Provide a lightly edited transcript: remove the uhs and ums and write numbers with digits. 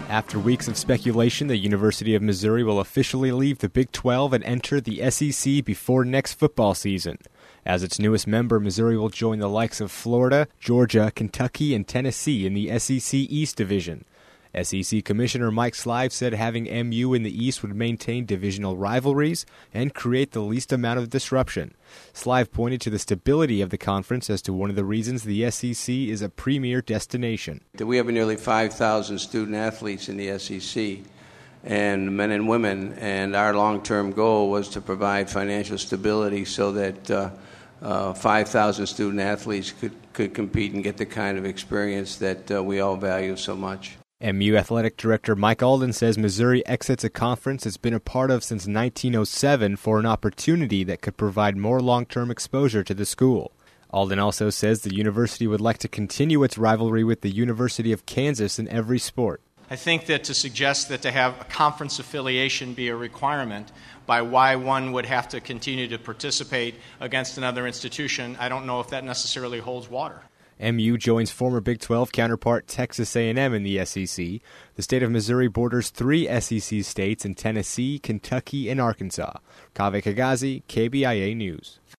After weeks of speculation, the University of Missouri will officially leave the Big 12 and enter the SEC before next football season. As its newest member, Missouri will join the likes of Florida, Georgia, Kentucky, and Tennessee in the SEC East Division. SEC Commissioner Mike Slive said having MU in the East would maintain divisional rivalries and create the least amount of disruption. Slive pointed to the stability of the conference as to one of the reasons the SEC is a premier destination. We have nearly 5,000 student athletes in the SEC, and men and women, and our long-term goal was to provide financial stability so that 5,000 student athletes could compete and get the kind of experience that we all value so much. MU Athletic Director Mike Alden says Missouri exits a conference it's been a part of since 1907 for an opportunity that could provide more long-term exposure to the school. Alden also says the university would like to continue its rivalry with the University of Kansas in every sport. I think that to suggest that to have a conference affiliation be a requirement by why one would have to continue to participate against another institution, I don't know if that necessarily holds water. MU joins former Big 12 counterpart Texas A&M in the SEC. The state of Missouri borders 3 SEC states in Tennessee, Kentucky, and Arkansas. Kaveh Kagazi, KBIA News.